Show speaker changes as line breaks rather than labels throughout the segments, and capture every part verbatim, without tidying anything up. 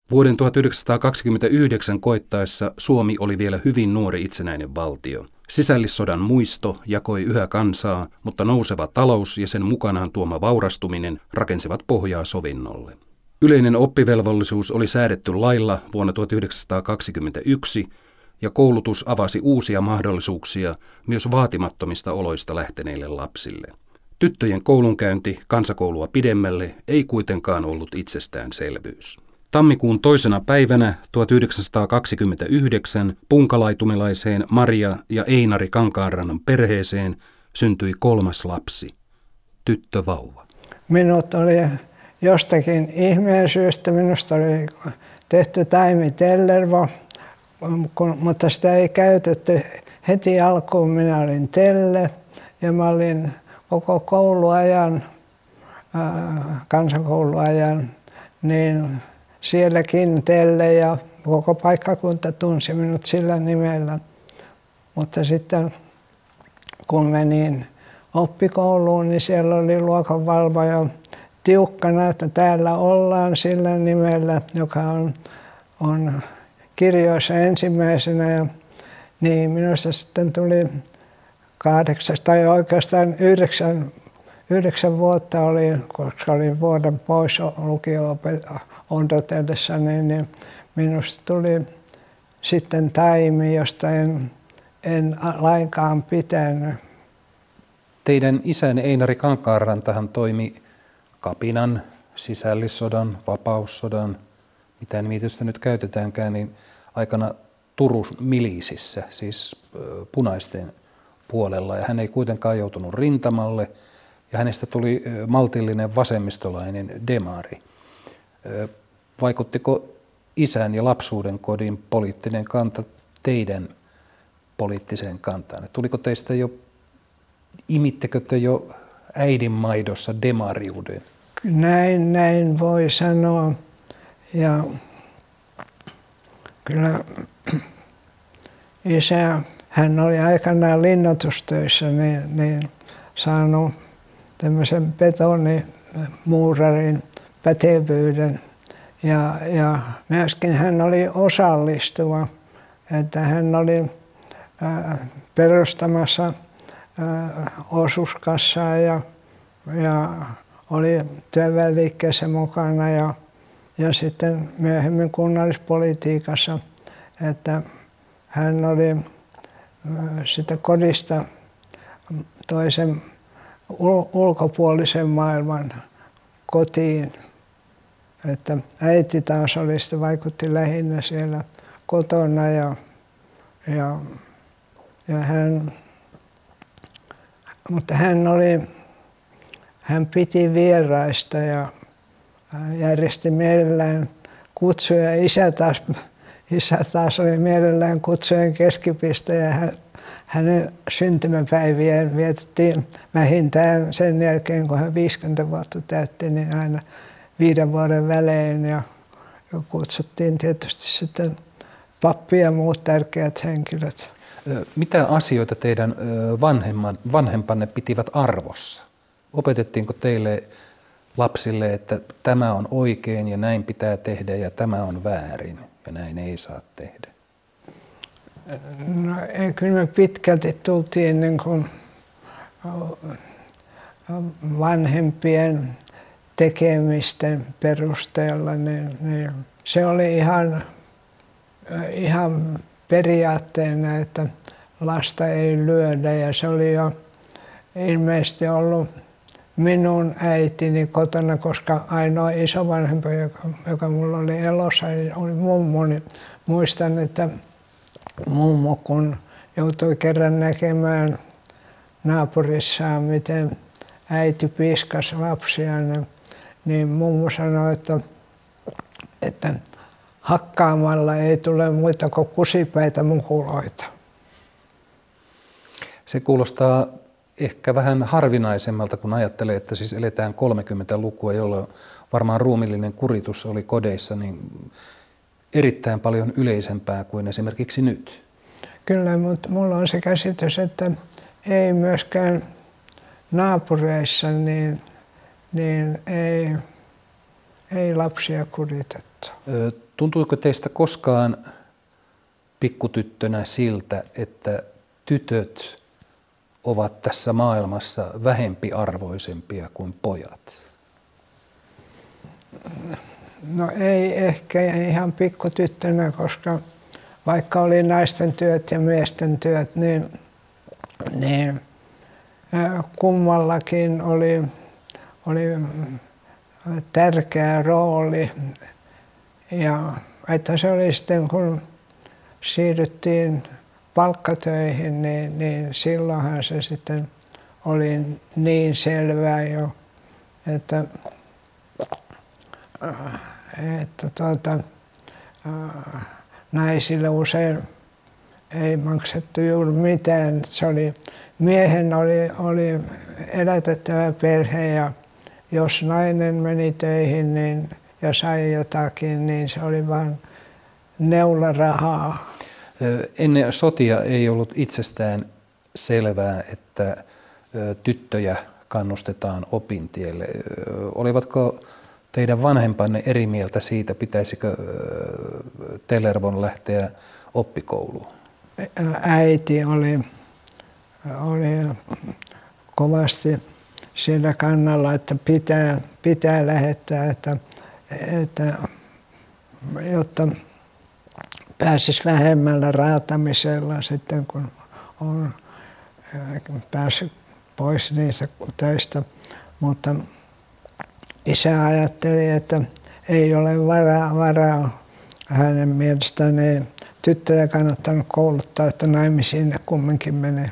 Vuoden tuhatyhdeksänsataakaksikymmentäyhdeksän koittaessa Suomi oli vielä hyvin nuori itsenäinen valtio. Sisällissodan muisto jakoi yhä kansaa, mutta nouseva talous ja sen mukanaan tuoma vaurastuminen rakensivat pohjaa sovinnolle. Yleinen oppivelvollisuus oli säädetty lailla vuonna tuhatyhdeksänsataakaksikymmentäyksi ja koulutus avasi uusia mahdollisuuksia myös vaatimattomista oloista lähteneille lapsille. Tyttöjen koulunkäynti kansakoulua pidemmälle ei kuitenkaan ollut itsestäänselvyys. Tammikuun toisena päivänä tuhatyhdeksänsataakaksikymmentäyhdeksän punkalaitumelaiseen Maria ja Einari Kankaanrannan perheeseen syntyi kolmas lapsi, tyttövauva.
Minut oli jostakin ihmeen syystä, minusta oli tehty taimitellervo, mutta sitä ei käytetty heti alkuun. Minä olin telle ja mä olin koko kouluajan, kansakouluajan, niin sielläkin telle ja koko paikkakunta tunsi minut sillä nimellä. Mutta sitten kun menin oppikouluun, niin siellä oli luokanvalvoja tiukkana, että täällä ollaan sillä nimellä, joka on, on kirjoissa ensimmäisenä. Ja niin minusta sitten tuli kahdeksas tai oikeastaan yhdeksän, yhdeksän vuotta olin, koska olin vuoden pois lukio-opettajana odotellessa, niin, niin minusta tuli sitten taimi, josta en, en lainkaan pitänyt.
Teidän isänne Einari Kankaanrantahan toimi kapinan, sisällissodan, vapaussodan, mitä nimitystä nyt käytetäänkään, niin aikana Turun milisissä, siis punaisten puolella. Ja hän ei kuitenkaan joutunut rintamalle ja hänestä tuli maltillinen vasemmistolainen demari. Vaikuttiko isän ja lapsuuden kodin poliittinen kanta teidän poliittiseen kantaan? Tuliko teistä jo, imittekö te jo äidin maidossa demariuden?
Näin, näin voi sanoa. Ja kyllä isä, hän oli aikanaan linnoitustöissä, niin, niin saanut tämmöisen betonimuurarin pätevyyden. Ja, ja myöskin hän oli osallistuva, että hän oli ää, perustamassa ää, osuuskassaa ja, ja oli työväenliikkeessä mukana ja, ja sitten myöhemmin kunnallispolitiikassa, että hän oli ää, sitä kodista toisen ul, ulkopuolisen maailman kotiin. Että äiti taas oli, sitä vaikutti lähinnä siellä kotona ja, ja, ja hän, mutta hän oli, hän piti vieraista ja järjesti mielellään kutsuja. Isä taas, isä taas oli mielellään kutsujen keskipiste ja hän, hänen syntymäpäivien vietettiin vähintään sen jälkeen, kun hän viisikymmentä vuotta täytti, niin aina viiden vuoden välein ja kutsuttiin tietysti sitten pappi ja muut tärkeät henkilöt.
Mitä asioita teidän vanhemman, vanhempanne pitivät arvossa? Opetettiinko teille lapsille, että tämä on oikein ja näin pitää tehdä ja tämä on väärin ja näin ei saa tehdä?
No, kyllä me pitkälti tultiin niin kuin vanhempien tekemisten perusteella, niin, niin se oli ihan, ihan periaatteena, että lasta ei lyödä ja se oli jo ilmeisesti ollut minun äitini kotona, koska ainoa isovanhempi, joka, joka mulla oli elossa, oli mummo. Niin muistan, että mummo kun joutui kerran näkemään naapurissaan, miten äiti piiskasi lapsia, niin niin mummo sanoi, että, että hakkaamalla ei tule muita kuin kusipäitä mukuloita.
Se kuulostaa ehkä vähän harvinaisemmalta, kun ajattelee, että siis eletään kolmekymmentälukua, jolloin varmaan ruumillinen kuritus oli kodeissa niin erittäin paljon yleisempää kuin esimerkiksi nyt.
Kyllä, mutta mulla on se käsitys, että ei myöskään naapureissa niin niin ei, ei lapsia kuritettu.
Tuntuiko teistä koskaan pikkutyttönä siltä, että tytöt ovat tässä maailmassa vähempiarvoisempia kuin pojat?
No ei ehkä ihan pikkutyttönä, koska vaikka oli naisten työt ja miesten työt, niin, niin kummallakin oli, oli tärkeä rooli. Ja että se oli sitten, kun siirryttiin palkkatöihin, niin, niin silloinhan se sitten oli niin selvää jo, että, että tuota, naisille usein ei maksettu juuri mitään. Se oli, miehen oli, oli elätettävä perhe ja jos nainen meni töihin niin, ja sai jotakin, niin se oli vain neularahaa.
Ennen sotia ei ollut itsestään selvää, että tyttöjä kannustetaan opintielle. Olivatko teidän vanhempanne eri mieltä siitä, pitäisikö Tellervon lähteä oppikouluun?
Äiti oli, oli kovasti sillä kannalla, että pitää, pitää lähettää, että, että, jotta pääsisi vähemmällä raatamisella sitten, kun on päässyt pois niistä töistä. Mutta isä ajatteli, että ei ole varaa, varaa. Hänen mielestään ei tyttöjä kannattanut kouluttaa, että naimisiin ne kumminkin menee.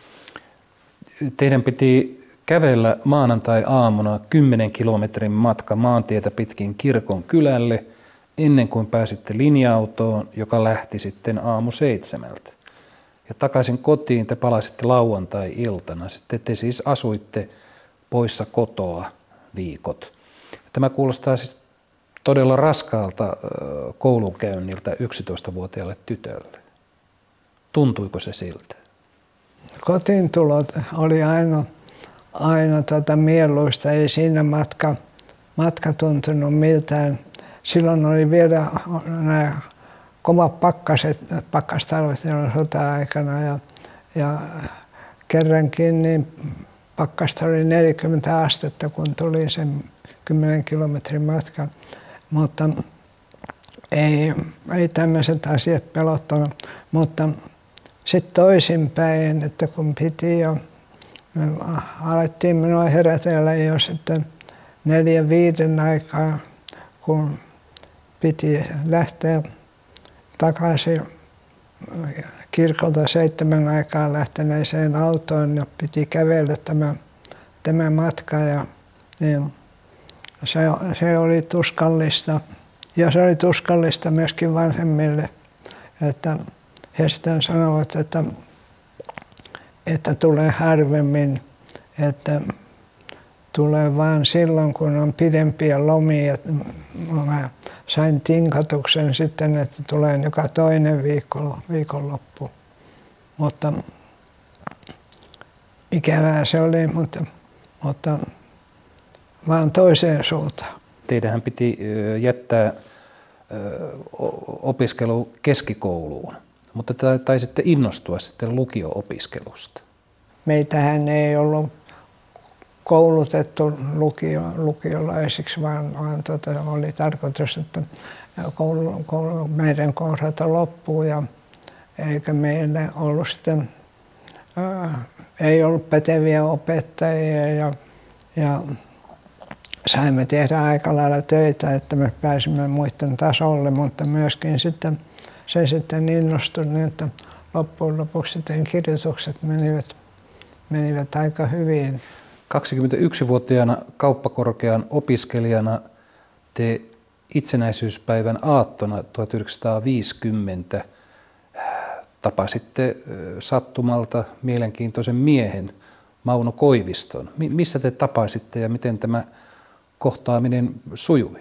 Teidän piti kävellä maanantai-aamuna kymmenen kilometrin matka maantietä pitkin kirkon kylälle ennen kuin pääsitte linja-autoon, joka lähti sitten aamu seitsemältä. Ja takaisin kotiin te palasitte lauantai-iltana. Sitten te siis asuitte poissa kotoa viikot. Tämä kuulostaa siis todella raskaalta koulunkäynniltä yksitoistavuotiaalle tytölle. Tuntuiko se siltä?
Kotiin tulot oli aina, aina tuota mieluista. Ei siinä matka, matka tuntunut miltään. Silloin oli vielä nämä kovat pakkaset, pakkastalvet sota-aikana ja, ja kerrankin niin pakkasta oli neljäkymmentä astetta, kun tuli sen kymmenen kilometrin matkan. Mutta ei, ei tämmöiset asiat pelottanut. Mutta sitten toisinpäin, että kun piti jo, me alettiin minua herätellä jo sitten neljän viiden aikaa, kun piti lähteä takaisin kirkolta seitsemän aikaan lähteneeseen autoon ja piti kävellä tämä, tämä matka. Ja, niin se, se oli tuskallista ja se oli tuskallista myöskin vanhemmille, että he sitten sanovat, että, että tulee harvemmin, että tulee vain silloin, kun on pidempiä lomia. Mä sain tinkatuksen sitten, että tulee joka toinen viikko, viikonloppu. Mutta ikävää se oli, mutta, mutta vaan toiseen suuntaan.
Teidänhän piti jättää opiskelu keskikouluun, mutta taisitte innostua sitten lukio-opiskelusta.
Meitähän ei ollut koulutettu lukio, lukiolaisiksi, vaan, vaan tuota, oli tarkoitus, että koulu, koulu, meidän kohdata loppuu ja eikä meillä ollut sitten, ää, ei ollut päteviä opettajia ja, ja saimme tehdä aika lailla töitä, että me pääsimme muiden tasolle, mutta myöskin sitten se sitten innostui niin, että loppujen lopuksi sitten kirjoitukset menivät, menivät aika hyvin.
kaksikymmentäyksivuotiaana kauppakorkean opiskelijana te itsenäisyyspäivän aattona tuhatyhdeksänsataaviisikymmentä tapasitte sattumalta mielenkiintoisen miehen, Mauno Koiviston. Missä te tapasitte ja miten tämä kohtaaminen sujui?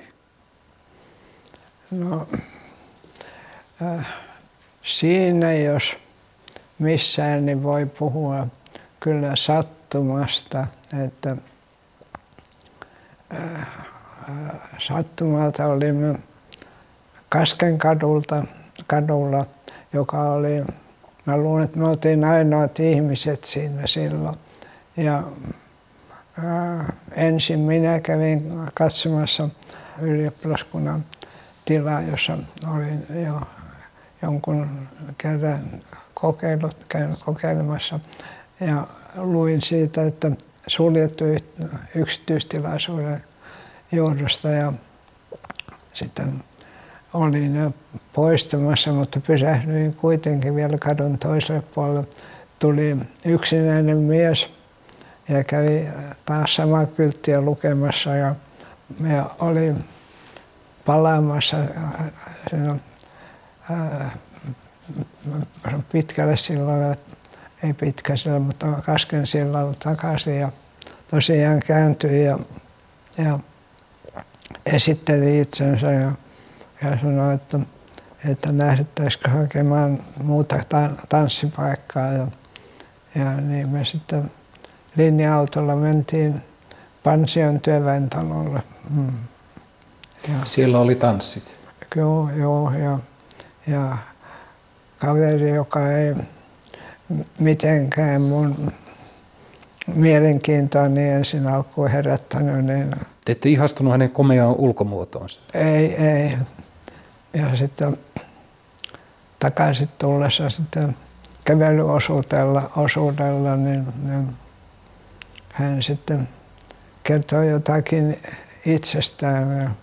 No, äh, siinä jos missään niin voi puhua kyllä sattumasta, että äh, sattumalta olimme Kasken kadulta, kadulla, joka oli, mä luulen, että me oltiin ainoat ihmiset siinä silloin. Ja ää, ensin minä kävin katsomassa ylioppilaskunnan tilaa, jossa olin jo jonkun kerran kokeilut, käynyt kokeilemassa. Ja luin siitä, että suljettu yksityistilaisuuden johdosta ja sitten olin jo poistumassa, mutta pysähdyin kuitenkin vielä kadun toiselle puolelle. Tuli yksinäinen mies ja kävi taas samaa kylttiä lukemassa ja me oli palaamassa siinä, ää, pitkälle silloin, ei pitkä sillä, mutta Kasken sillalla takaisin ja tosiaan kääntyi ja, ja esitteli itsensä ja, ja sanoi, että, että lähdettäisikö hakemaan muuta tanssipaikkaa ja, ja niin me sitten linja-autolla mentiin Pansion työväentalolle. Mm.
Siellä oli tanssit?
Joo, joo ja, ja kaveri, joka ei mitenkään mun mielenkiintoa niin ensin alkuun herättänyt. Niin
te ette ihastunut hänen komeaan ulkomuotoonsa?
Ei, ei. Ja sitten takaisin tullessa sitten kävelyosuudella osuudella, niin, niin hän sitten kertoi jotakin itsestään. Ja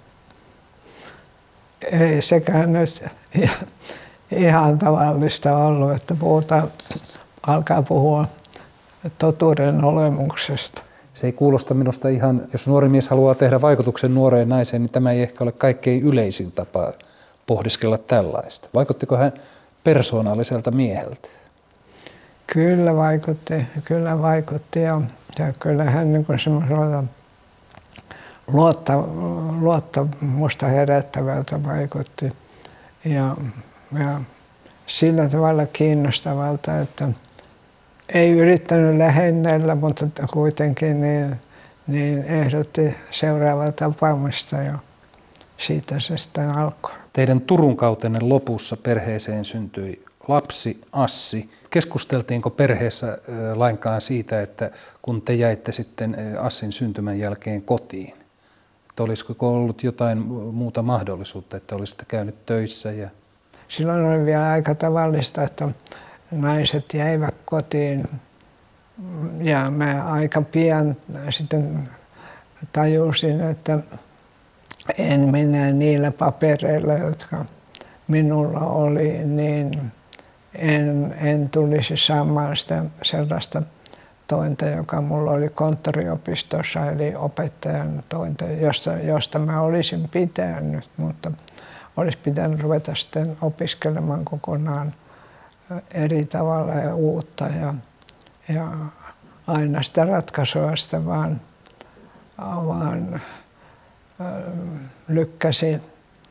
ei sekään nyt ihan tavallista ollut, että puhutaan, alkaa puhua totuuden olemuksesta.
Se ei kuulosta minusta ihan, jos nuori mies haluaa tehdä vaikutuksen nuoreen naiseen, niin tämä ei ehkä ole kaikkein yleisin tapa pohdiskella tällaista. Vaikuttiko hän persoonalliselta mieheltä?
Kyllä vaikutti, kyllä vaikutti ja, ja kyllä hän niin kuin semmoiselta luotta, luottamusta herättävältä vaikutti ja, ja sillä tavalla kiinnostavalta, että ei yrittänyt lähennellä, mutta kuitenkin niin, niin ehdotti seuraavaa tapaamista ja siitä se sitten alkoi.
Teidän Turun kautenne lopussa perheeseen syntyi lapsi Assi. Keskusteltiinko perheessä lainkaan siitä, että kun te jäitte sitten Assin syntymän jälkeen kotiin, että olisiko ollut jotain muuta mahdollisuutta, että olisitte käynyt töissä? Ja
silloin oli vielä aika tavallista, että naiset jäivät kotiin ja mä aika pian sitten tajusin, että en minä niillä papereilla, jotka minulla oli, niin en, en tulisi saamaan sitä sellaista tointa, joka mulla oli konttoriopistossa, eli opettajan tointa, josta, josta mä olisin pitänyt, mutta olisi pitänyt ruveta sitten opiskelemaan kokonaan eri tavalla ja uutta ja, ja aina sitä ratkaisua sitä vaan, vaan äh, lykkäsin.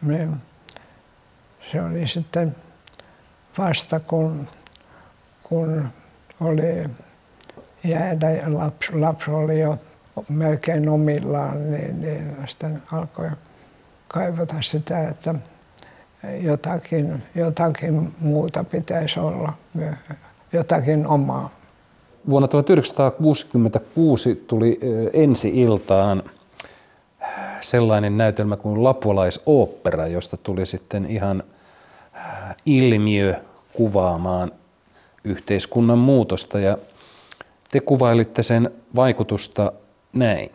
Se oli sitten vasta kun, kun oli jäädä ja lapsi, lapsi oli jo melkein omillaan, niin, niin sitten alkoi kaivata sitä, että jotakin, jotakin muuta pitäisi olla, jotakin omaa.
Vuonna tuhatyhdeksänsataakuusikymmentäkuusi tuli ensi-iltaan sellainen näytelmä kuin Lapualaisooppera, josta tuli sitten ihan ilmiö kuvaamaan yhteiskunnan muutosta. Ja te kuvailitte sen vaikutusta näin.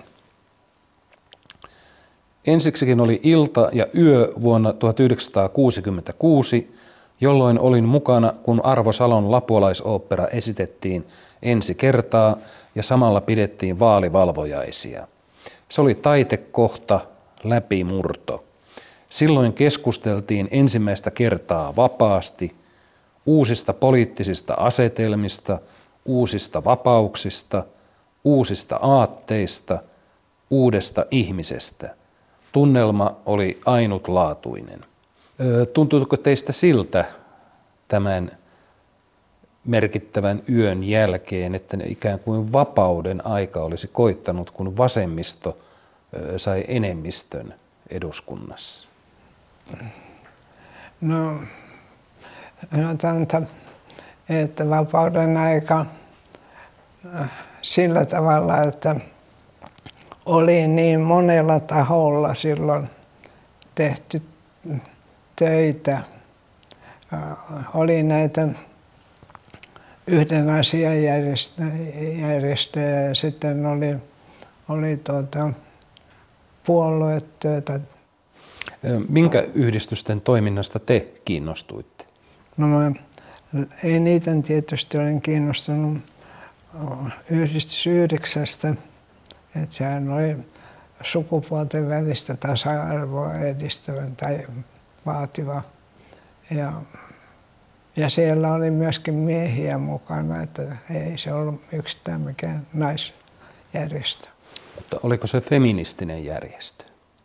Ensiksikin oli ilta ja yö vuonna tuhatyhdeksänsataakuusikymmentäkuusi, jolloin olin mukana, kun Arvo Salon Lapualaisooppera esitettiin ensi kertaa ja samalla pidettiin vaalivalvojaisia. Se oli taitekohta, läpimurto. Silloin keskusteltiin ensimmäistä kertaa vapaasti uusista poliittisista asetelmista, uusista vapauksista, uusista aatteista, uudesta ihmisestä. Tunnelma oli ainutlaatuinen. Tuntuuko teistä siltä tämän merkittävän yön jälkeen, että ikään kuin vapauden aika olisi koittanut, kun vasemmisto sai enemmistön eduskunnassa?
No, sanotaan, että, että vapauden aika sillä tavalla, että oli niin monella taholla silloin tehty töitä. Oli näitä yhden asian järjestöjä ja sitten oli, oli tuota puoluetyötä.
Minkä yhdistysten toiminnasta te kiinnostuitte?
No mä eniten tietysti olen kiinnostunut yhdistys yhdeksästä, että sehän oli sukupuolten välistä tasa-arvoa edistävä tai vaativa. Ja, ja siellä oli myöskin miehiä mukana, että ei se ollut yksistään mikään naisjärjestö.
Mutta oliko se feministinen järjestö?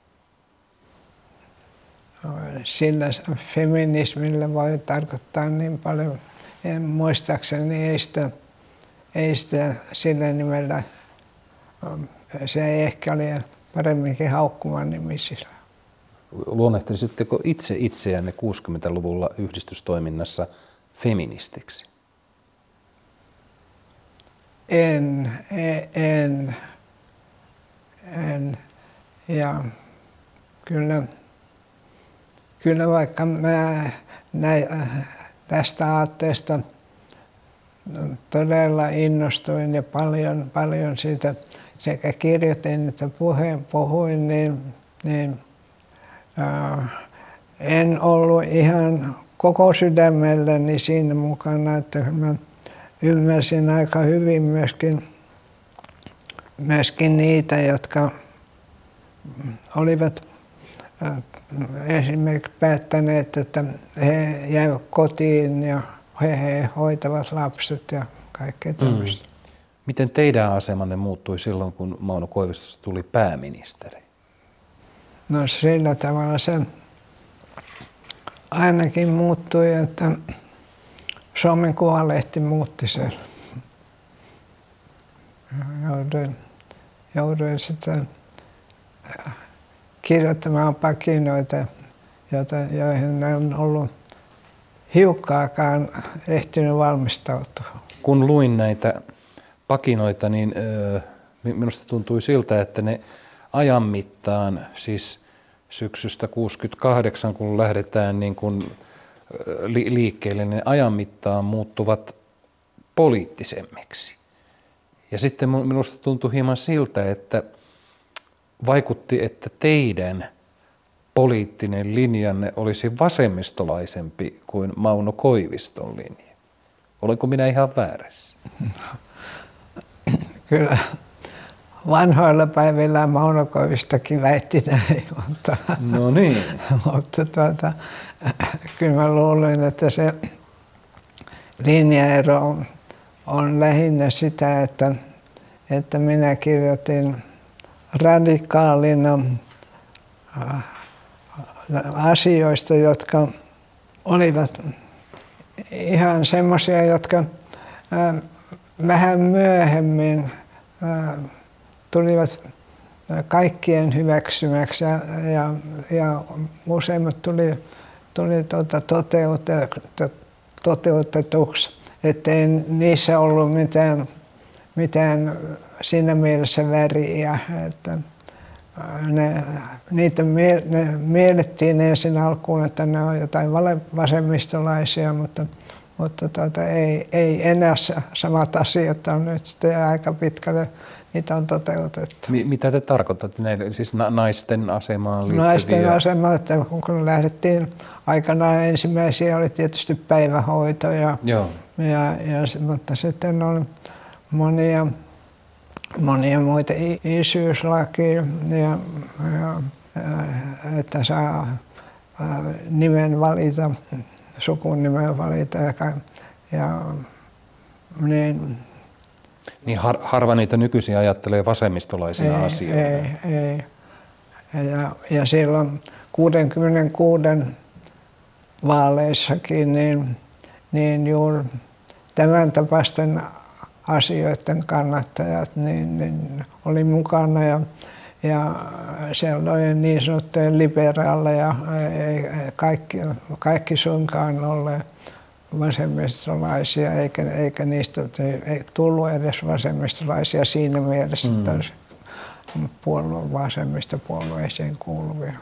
Sillä feminismillä voi tarkoittaa niin paljon. En muistaakseni ei sitä, ei sitä sillä nimellä, se ei ehkä oli paremminkin haukkuman nimisillä.
Luonnehtelisitteko itse itseänne kuusikymmentäluvulla yhdistystoiminnassa feministiksi?
En, en, en. Ja kyllä, kyllä vaikka mä näin, tästä aatteesta todella innostuin ja paljon, paljon siitä sekä kirjoitin että puheen puhuin, niin, niin ää, en ollut ihan koko sydämelläni siinä mukana, että mä ymmärsin aika hyvin myöskin, myöskin niitä, jotka olivat esimerkiksi päättäneet, että he jäävät kotiin ja he, he hoitavat lapset ja kaikkea tämmöistä. Mm.
Miten teidän asemanne muuttui silloin, kun Mauno Koivistosta tuli pääministeri?
No sillä tavalla se ainakin muuttui, että Suomen Kuvalehti muutti sen. Jouduin, jouduin sitten kirjoittamaan pakinoita, joita, joihin en ollut hiukkaakaan ehtinyt valmistautua.
Kun luin näitä pakinoita, niin ö, minusta tuntui siltä, että ne ajan mittaan, siis syksystä kuusikymmentäkahdeksan, kun lähdetään niin kuin li- liikkeelle, niin ajan mittaan muuttuvat poliittisemmiksi. Ja sitten minusta tuntui hieman siltä, että vaikutti, että teidän poliittinen linjanne olisi vasemmistolaisempi kuin Mauno Koiviston linja. Olenko minä ihan väärässä?
Kyllä vanhoilla päivillä Mauno Koivistokin väitti näin, mutta,
no niin.
mutta tuota, kyllä mä luulen, että se linjaero on, on lähinnä sitä, että, että minä kirjoitin radikaalina asioista, jotka olivat ihan semmoisia, jotka vähän myöhemmin tulivat kaikkien hyväksymäksi ja, ja, ja useimmat tuli, tuli tuota toteutetuksi, ettei niissä ollut mitään, mitään siinä mielessä väriä, että ne, niitä mie, ne miellettiin ensin alkuun, että ne on jotain vasemmistolaisia, mutta, mutta tuota, ei, ei enää samat asiat on nyt sitten aika pitkälle, niitä on toteutettu.
Mitä te tarkoitatte näille, siis naisten asemaan liittyviä?
Naisten asemaan, että kun lähdettiin aikanaan ensimmäisiä oli tietysti päivähoito, ja, ja, ja, mutta sitten oli monia monia muita isyyslakia, ja, ja, että saa nimen valita, sukunimen valita ja, ja niin.
Niin har, harva niitä nykyisin ajattelee vasemmistolaisina
ei,
asioina.
Ei, ei. Ja, ja silloin kuusikymmentäkuusi vaaleissakin niin, niin juuri tämän tapaisten asioiden kannattajat niin, niin oli mukana ja, ja siellä oli niin sanottuja liberaaleja, ei kaikki, kaikki suinkaan olleet vasemmistolaisia, eikä, eikä niistä ei tullut edes vasemmistolaisia siinä mielessä, mm. että olisi puolue, vasemmistopuolueisiin kuuluvia.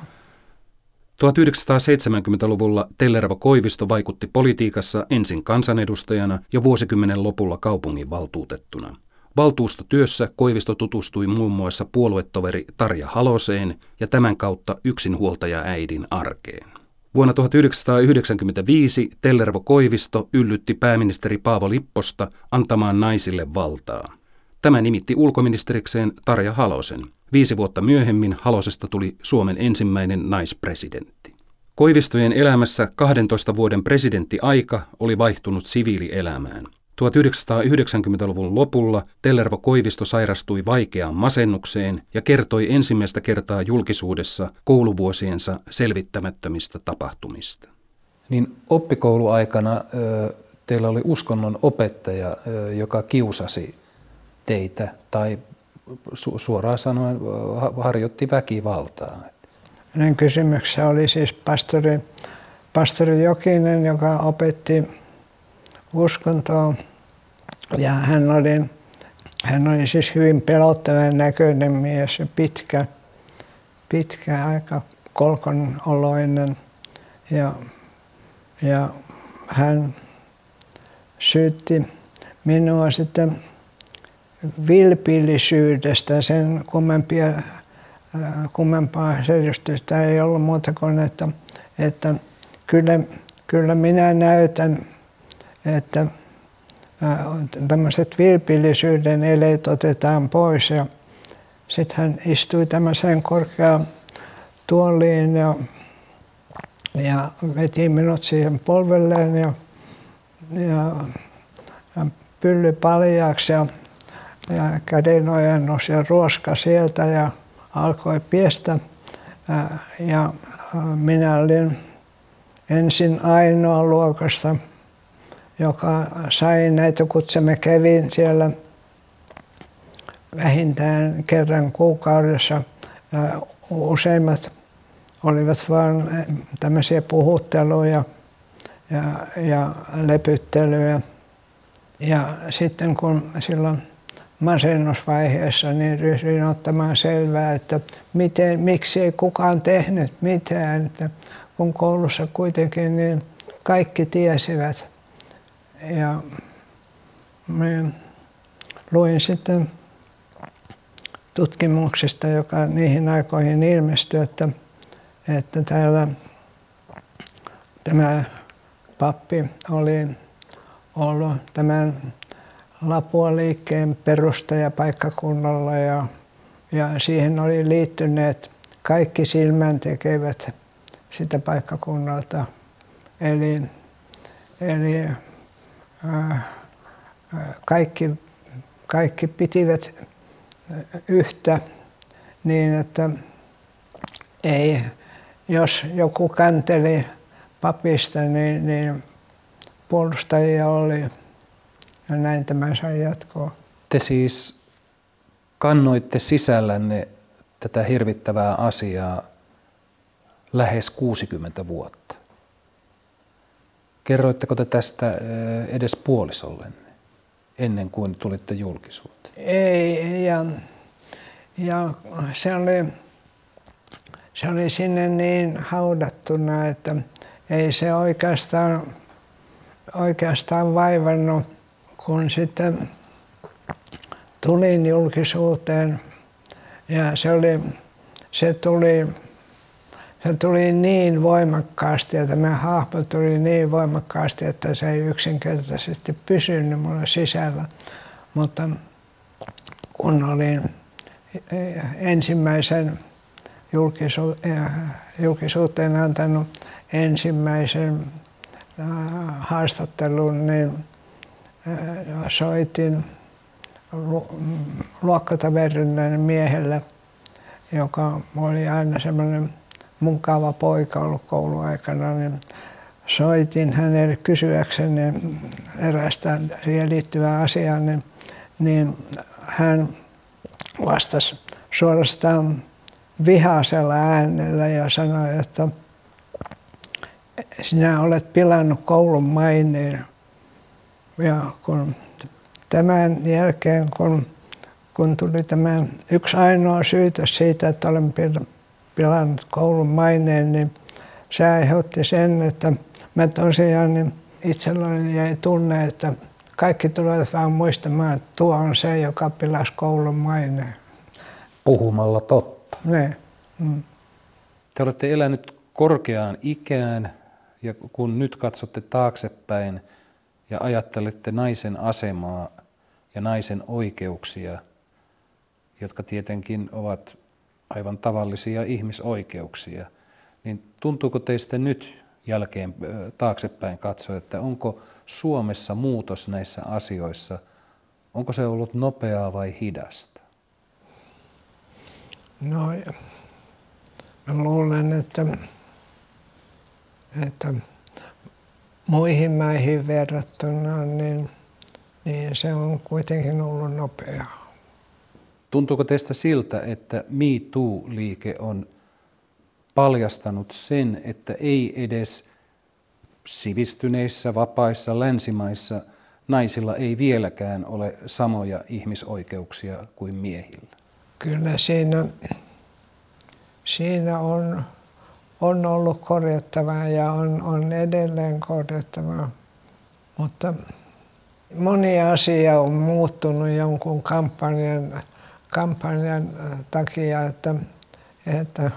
tuhatyhdeksänsataaseitsemänkymmentäluvulla Tellervo Koivisto vaikutti politiikassa ensin kansanedustajana ja vuosikymmenen lopulla kaupunginvaltuutettuna. Valtuustotyössä Koivisto tutustui muun muassa puoluetoveri Tarja Haloseen ja tämän kautta yksinhuoltajaäidin arkeen. Vuonna tuhatyhdeksänsataayhdeksänkymmentäviisi Tellervo Koivisto yllytti pääministeri Paavo Lipposta antamaan naisille valtaa. Tämä nimitti ulkoministerikseen Tarja Halosen. Viisi vuotta myöhemmin Halosesta tuli Suomen ensimmäinen naispresidentti. Koivistojen elämässä kahdentoista vuoden presidenttiaika oli vaihtunut siviilielämään. tuhatyhdeksänsataayhdeksänkymmentäluvun lopulla Tellervo Koivisto sairastui vaikeaan masennukseen ja kertoi ensimmäistä kertaa julkisuudessa kouluvuosiensa selvittämättömistä tapahtumista.
Niin oppikouluaikana ö, teillä oli uskonnon opettaja, ö, joka kiusasi teitä tai su- suoraan sanoen harjoitti väkivaltaa.
Hänen kysymyksessä oli siis pastori, pastori Jokinen, joka opetti uskontoa. Ja hän oli, hän oli siis hyvin pelottavan näköinen mies ja pitkä, pitkä aika kolkon oloinen. Ja, ja hän syytti minua sitten vilpillisyydestä. Sen kummempia, kummempaa selitystä ei ollut muuta kuin, että, että kyllä, kyllä minä näytän, että tämmöiset vilpillisyyden eleet otetaan pois. Ja sitten hän istui tämmöiseen korkeaan tuoliin ja, ja veti minut siihen polvelleen ja, ja, ja pylly paljaaksi ja, ja kädenojennus ja ruoska sieltä ja alkoi piestä. Ja, ja minä olin ensin ainoa luokasta, joka sai näitä kutsuja. Mä kävin siellä vähintään kerran kuukaudessa. Useimmat olivat vain tämmöisiä puhutteluja ja, ja lepyttelyjä. Ja sitten kun silloin masennusvaiheessa niin ryhdyin ottamaan selvää, että miten, miksi ei kukaan tehnyt mitään. Että kun koulussa kuitenkin niin kaikki tiesivät. Ja mä luin sitten tutkimuksesta, joka niihin aikoihin ilmestyi, että, että täällä tämä pappi oli ollut tämän Lapua-liikkeen perustaja paikkakunnalla ja, ja siihen oli liittyneet kaikki silmäntekevät sitä paikkakunnalta. Eli, eli ää, kaikki, kaikki pitivät yhtä niin, että ei, jos joku kanteli papista, niin, niin puolustajia oli. Ja näin tämä sai jatkoa.
Te siis kannoitte sisällänne tätä hirvittävää asiaa lähes kuusikymmentä vuotta. Kerroitteko te tästä edes puolisollenne ennen kuin tulitte julkisuuteen?
Ei, ja, ja se, oli, se oli sinne niin haudattuna, että ei se oikeastaan, oikeastaan vaivannut. Kun sitten tulin julkisuuteen ja se, oli, se, tuli, se tuli niin voimakkaasti ja tämä hahmo tuli niin voimakkaasti, että se ei yksinkertaisesti pysynyt mulla sisällä. Mutta kun olin ensimmäisen julkisu- julkisuuteen antanut ensimmäisen haastattelun, niin soitin luokkatoverilleni miehelle, joka oli aina semmoinen mukava poika ollut kouluaikana, niin soitin hänelle kysyäkseni eräästä siihen liittyvää asiaa, niin, niin hän vastasi suorastaan vihaisella äänellä ja sanoi, että sinä olet pilannut koulun maineen. Ja kun tämän jälkeen, kun, kun tuli tämä yksi ainoa syytös siitä, että olen pilannut koulun maineen, niin se aiheutti sen, että mä tosiaan niin itselläni jäi tunne, että kaikki tulevat vaan muistamaan, että tuo on se, joka pilasi koulun maineen.
Puhumalla totta.
Ne. Mm.
Te olette elänyt korkeaan ikään ja kun nyt katsotte taaksepäin ja ajattelette naisen asemaa ja naisen oikeuksia, jotka tietenkin ovat aivan tavallisia ihmisoikeuksia, niin tuntuuko teistä nyt jälkeen taaksepäin katsoa, että onko Suomessa muutos näissä asioissa, onko se ollut nopeaa vai hidasta?
No, mä luulen, että, että muihin maihin verrattuna niin, niin se on kuitenkin ollut nopeaa.
Tuntuuko teistä siltä, että Me Too-liike on paljastanut sen, että ei edes sivistyneissä, vapaissa länsimaissa naisilla ei vieläkään ole samoja ihmisoikeuksia kuin miehillä?
Kyllä siinä, siinä on, on ollut korjattavaa ja on, on edelleen korjattavaa, mutta moni asia on muuttunut jonkun kampanjan, kampanjan takia, että, että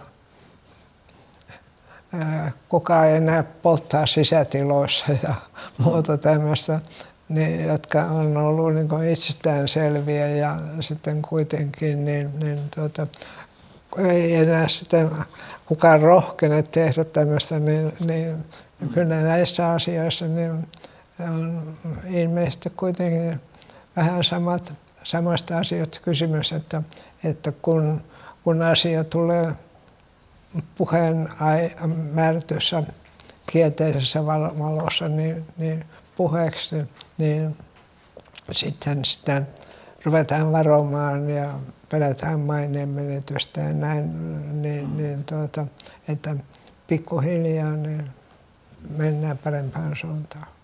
kukaan ei enää polttaa sisätiloissa ja muuta tämmöistä, niin, jotka on ollut niin kuin itsestäänselviä ja sitten kuitenkin niin, niin tuota, ei enää sitten kukaan rohkene tehdä tämmöistä, niin, niin kyllä näissä asioissa niin on ilmeisesti kuitenkin vähän samat, samasta asioista kysymys, että, että kun, kun asia tulee puheen määrätyssä kielteisessä valossa niin, niin puheeksi, niin sitten sitä ruvetaan varomaan ja pelätään maineen menetystä ja näin, niin, niin tuota, että pikkuhiljaa niin mennään parempaan suuntaan.